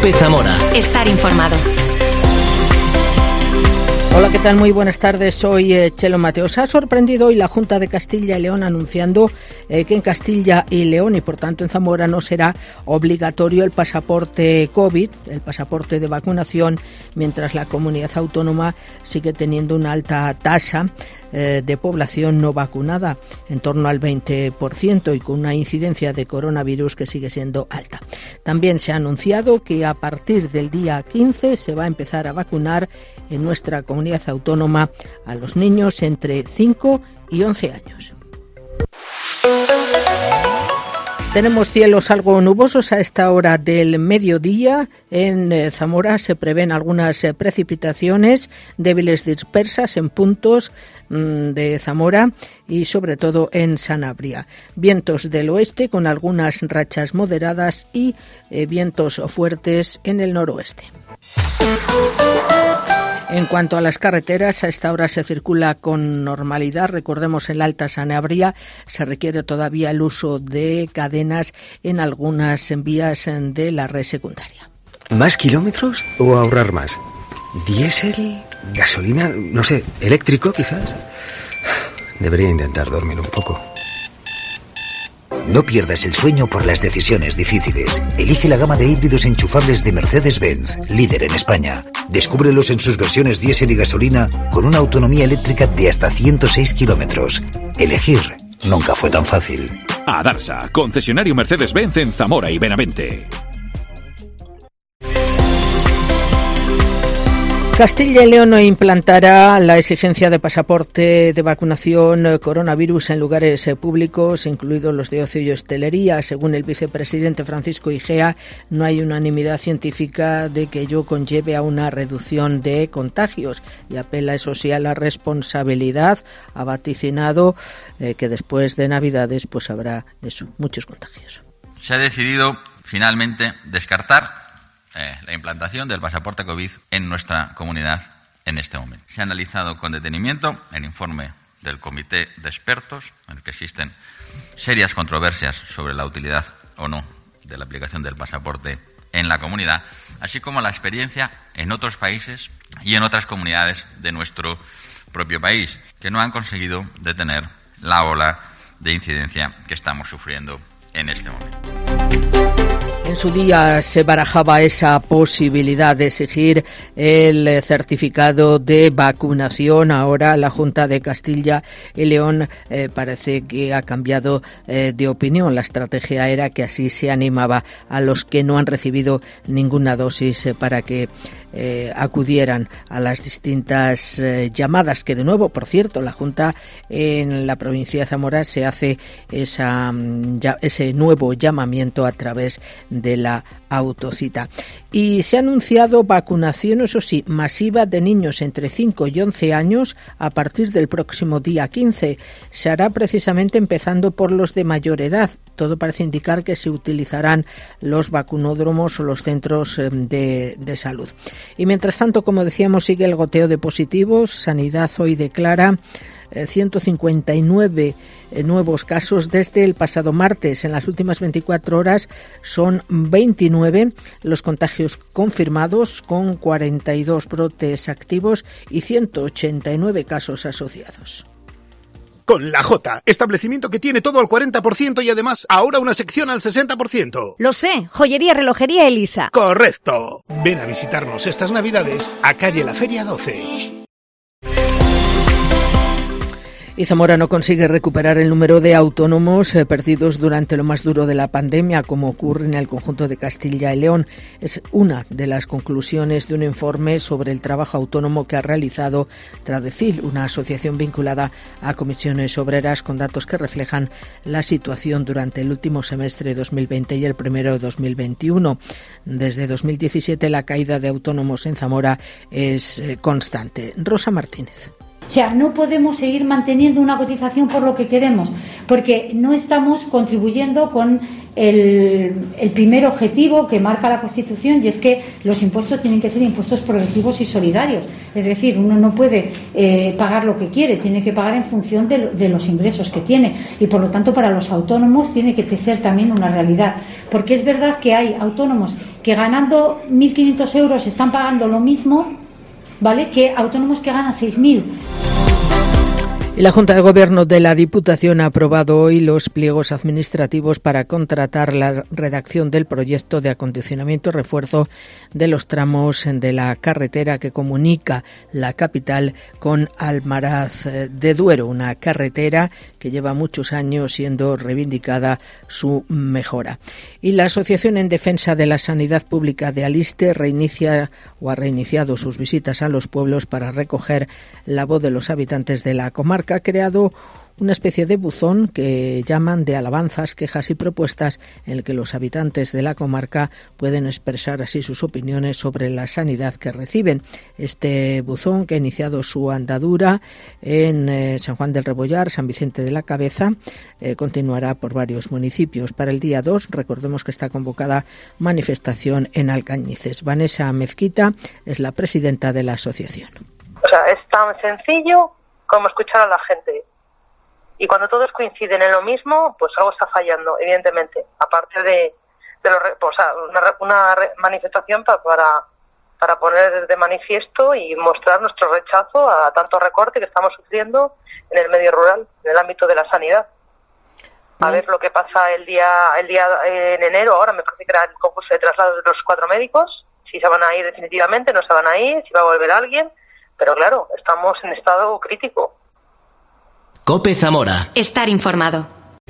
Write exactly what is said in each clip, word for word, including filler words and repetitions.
COPE Zamora. Estar informado. Hola, ¿qué tal? Muy buenas tardes, soy eh, Chelo Mateo. Se ha sorprendido hoy la Junta de Castilla y León anunciando eh, que en Castilla y León y por tanto en Zamora no será obligatorio el pasaporte COVID, el pasaporte de vacunación, mientras la comunidad autónoma sigue teniendo una alta tasa eh, de población no vacunada, en torno al veinte por ciento, y con una incidencia de coronavirus que sigue siendo alta. También se ha anunciado que a partir del día quince se va a empezar a vacunar en nuestra comunidad autónoma a los niños entre cinco y once años. Tenemos cielos algo nubosos a esta hora del mediodía. En Zamora se prevén algunas precipitaciones débiles dispersas en puntos de Zamora y sobre todo en Sanabria. Vientos del oeste con algunas rachas moderadas y eh, vientos fuertes en el noroeste. En cuanto a las carreteras, a esta hora se circula con normalidad. Recordemos, en la Alta Sanabria se requiere todavía el uso de cadenas en algunas vías de la red secundaria. ¿Más kilómetros o ahorrar más? ¿Diésel? ¿Gasolina? No sé, ¿eléctrico quizás? Debería intentar dormir un poco. No pierdas el sueño por las decisiones difíciles. Elige la gama de híbridos enchufables de Mercedes-Benz, líder en España. Descúbrelos en sus versiones diésel y gasolina con una autonomía eléctrica de hasta ciento seis kilómetros. Elegir nunca fue tan fácil. Adarsa, concesionario Mercedes-Benz en Zamora y Benavente. Castilla y León implantará la exigencia de pasaporte de vacunación coronavirus en lugares públicos, incluidos los de ocio y hostelería. Según el vicepresidente Francisco Igea, no hay unanimidad científica de que ello conlleve a una reducción de contagios y apela, eso sí, a la responsabilidad. Ha vaticinado eh, que después de Navidades pues habrá eso, muchos contagios. Se ha decidido finalmente descartar Eh, la implantación del pasaporte COVID en nuestra comunidad en este momento. Se ha analizado con detenimiento el informe del Comité de Expertos, en el que existen serias controversias sobre la utilidad o no de la aplicación del pasaporte en la comunidad, así como la experiencia en otros países y en otras comunidades de nuestro propio país, que no han conseguido detener la ola de incidencia que estamos sufriendo en este momento. En su día se barajaba esa posibilidad de exigir el certificado de vacunación. Ahora la Junta de Castilla y León eh, parece que ha cambiado eh, de opinión. La estrategia era que así se animaba a los que no han recibido ninguna dosis eh, para que eh, acudieran a las distintas eh, llamadas, que de nuevo, por cierto, la Junta en la provincia de Zamora se hace esa, ya, ese nuevo llamamiento a través de la autocita. Y se ha anunciado vacunación, eso sí, masiva de niños entre cinco y once años a partir del próximo día quince. Se hará precisamente empezando por los de mayor edad. Todo parece indicar que se utilizarán los vacunódromos o los centros de, de salud. Y mientras tanto, como decíamos, sigue el goteo de positivos. Sanidad hoy declara ciento cincuenta y nueve nuevos casos desde el pasado martes. En las últimas veinticuatro horas son veintinueve los contagios confirmados, con cuarenta y dos brotes activos y ciento ochenta y nueve casos asociados. Con La Jota, establecimiento que tiene todo al cuarenta por ciento y además ahora una sección al sesenta por ciento. Lo sé, joyería, relojería Elisa. Correcto. Ven a visitarnos estas Navidades a calle La Feria doce. Y Zamora no consigue recuperar el número de autónomos eh, perdidos durante lo más duro de la pandemia, como ocurre en el conjunto de Castilla y León. Es una de las conclusiones de un informe sobre el trabajo autónomo que ha realizado Tradecil, una asociación vinculada a comisiones obreras, con datos que reflejan la situación durante el último semestre de dos mil veinte y el primero de dos mil veintiuno. Desde dos mil diecisiete la caída de autónomos en Zamora es eh, constante. Rosa Martínez. sea, no podemos seguir manteniendo una cotización por lo que queremos, porque no estamos contribuyendo con el, el primer objetivo que marca la Constitución, y es que los impuestos tienen que ser impuestos progresivos y solidarios. Es decir, uno no puede eh, pagar lo que quiere, tiene que pagar en función de, de los ingresos que tiene, y por lo tanto para los autónomos tiene que ser también una realidad, porque es verdad que hay autónomos que ganando mil quinientos euros están pagando lo mismo, ¿vale?, que autónomos que ganan seis mil. Y la Junta de Gobierno de la Diputación ha aprobado hoy los pliegos administrativos para contratar la redacción del proyecto de acondicionamiento y refuerzo de los tramos de la carretera que comunica la capital con Almaraz de Duero, una carretera que lleva muchos años siendo reivindicada su mejora. Y la Asociación en Defensa de la Sanidad Pública de Aliste reinicia o ha reiniciado sus visitas a los pueblos para recoger la voz de los habitantes de la comarca. Ha creado una especie de buzón que llaman de alabanzas, quejas y propuestas, en el que los habitantes de la comarca pueden expresar así sus opiniones sobre la sanidad que reciben. Este buzón, que ha iniciado su andadura en eh, San Juan del Rebollar, San Vicente de la Cabeza, eh, continuará por varios municipios. Para el día dos, recordemos que está convocada manifestación en Alcañices. Vanessa Mezquita es la presidenta de la asociación. O sea, es tan sencillo como escuchar a la gente. Y cuando todos coinciden en lo mismo, pues algo está fallando, evidentemente. Aparte de, de lo, o sea, una, una manifestación para, para, para poner de manifiesto y mostrar nuestro rechazo a tanto recorte que estamos sufriendo en el medio rural, en el ámbito de la sanidad. A ver lo que pasa el día, el día en enero, ahora me parece que era el concurso de traslados de los cuatro médicos, si se van a ir definitivamente, no se van a ir, si va a volver alguien. Pero claro, estamos en estado crítico. COPE Zamora. Estar informado.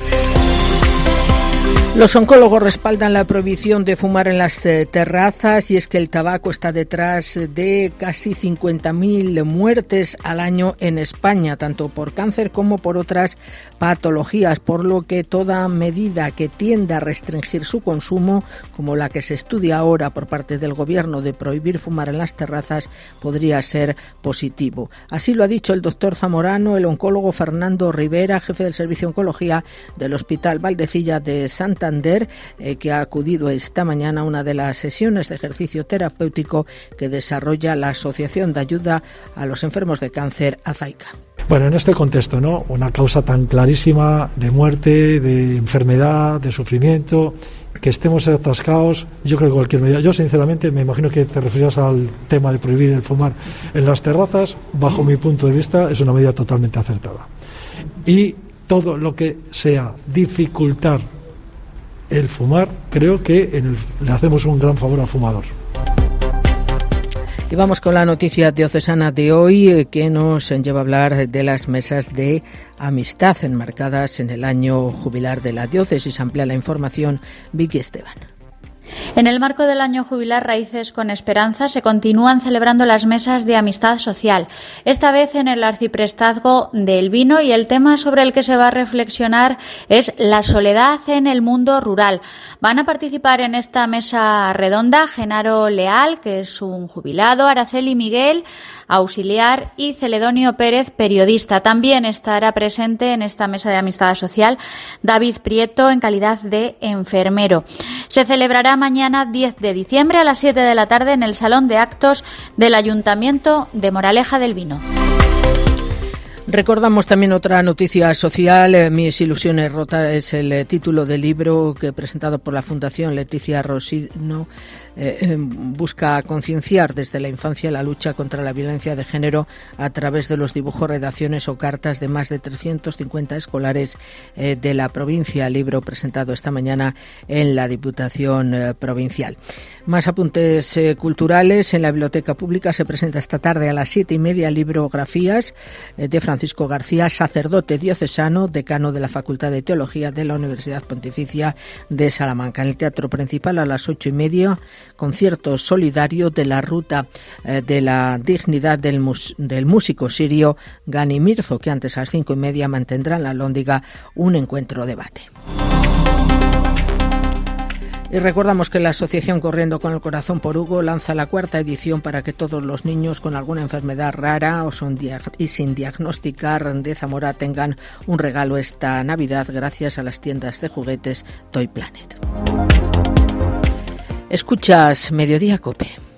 Los oncólogos respaldan la prohibición de fumar en las eh, terrazas, y es que el tabaco está detrás de casi cincuenta mil muertes al año en España, tanto por cáncer como por otras patologías, por lo que toda medida que tienda a restringir su consumo, como la que se estudia ahora por parte del Gobierno de prohibir fumar en las terrazas, podría ser positivo. Así lo ha dicho el doctor Zamorano, el oncólogo Fernando Rivera, jefe del Servicio de Oncología del Hospital Valdecilla de Santa Santander, eh, que ha acudido esta mañana a una de las sesiones de ejercicio terapéutico que desarrolla la Asociación de Ayuda a los Enfermos de Cáncer, AZAICA. Bueno, en este contexto, ¿no? Una causa tan clarísima de muerte, de enfermedad, de sufrimiento, que estemos atascados, yo creo que cualquier medida. Yo, sinceramente, me imagino que te referías al tema de prohibir el fumar en las terrazas. Bajo mi punto de vista, es una medida totalmente acertada. Y todo lo que sea dificultar el fumar, creo que en el, le hacemos un gran favor al fumador. Y vamos con la noticia diocesana de hoy, eh, que nos lleva a hablar de las mesas de amistad enmarcadas en el año jubilar de la diócesis. Amplía la información Vicky Esteban. En el marco del año jubilar Raíces con Esperanza se continúan celebrando las mesas de amistad social, esta vez en el Arciprestazgo de El Vino, y el tema sobre el que se va a reflexionar es la soledad en el mundo rural. Van a participar en esta mesa redonda Genaro Leal, que es un jubilado, Araceli Miguel, auxiliar, y Celedonio Pérez, periodista. También estará presente en esta mesa de amistad social David Prieto, en calidad de enfermero. Se celebrará mañana diez de diciembre a las siete de la tarde en el Salón de Actos del Ayuntamiento de Moraleja del Vino. Recordamos también otra noticia social. Eh, Mis ilusiones rotas es el eh, título del libro que, presentado por la Fundación Leticia Rosino, eh, busca concienciar desde la infancia la lucha contra la violencia de género a través de los dibujos, redacciones o cartas de más de trescientos cincuenta escolares eh, de la provincia. Libro presentado esta mañana en la Diputación eh, Provincial. Más apuntes eh, culturales. En la Biblioteca Pública se presenta esta tarde a las siete y media Librografías eh, de Francisco García, sacerdote diocesano, decano de la Facultad de Teología de la Universidad Pontificia de Salamanca. En el Teatro Principal a las ocho y media, concierto solidario de la Ruta eh, de la Dignidad del, mus- del músico sirio Gani Mirzo, que antes a las cinco y media mantendrá en la Alhóndiga un encuentro debate. Y recordamos que la Asociación Corriendo con el Corazón por Hugo lanza la cuarta edición para que todos los niños con alguna enfermedad rara o son dia- y sin diagnosticar de Zamora tengan un regalo esta Navidad gracias a las tiendas de juguetes Toy Planet. Escuchas Mediodía Cope.